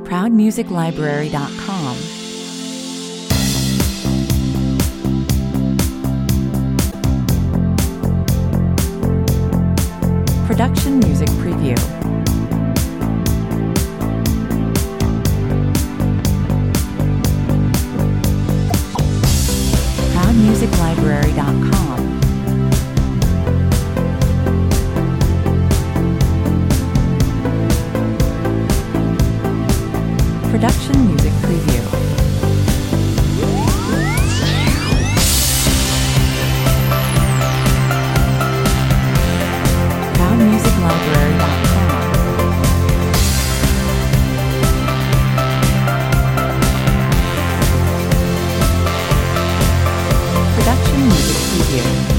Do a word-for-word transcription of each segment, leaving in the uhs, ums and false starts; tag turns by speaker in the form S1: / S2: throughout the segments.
S1: proud music library dot com. Production Music Preview. proud music library dot com. Production Music Preview. proud music library dot com. Production Music Preview.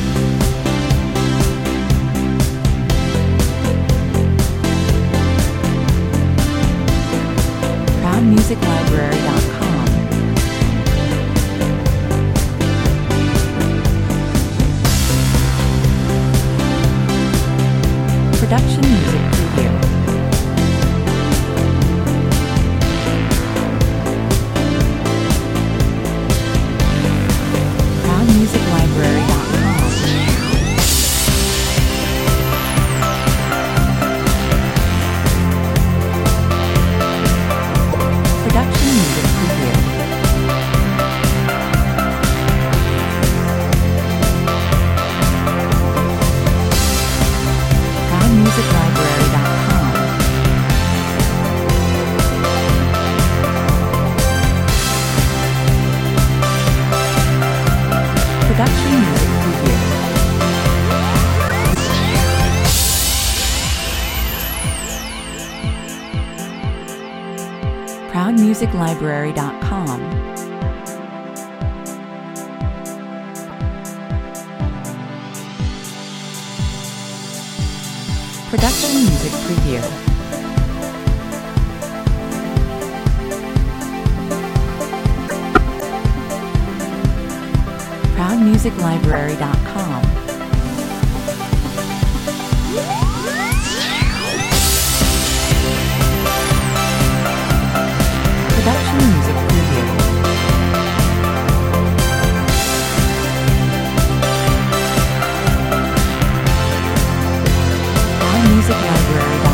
S1: proud music library dot com. Production Music Preview. proud music library dot com. Production Music Preview. proud music library dot com. Production Music Preview. proud music library dot com. Production Music Preview. proud music library dot com. Production Music Preview. proud music library dot com.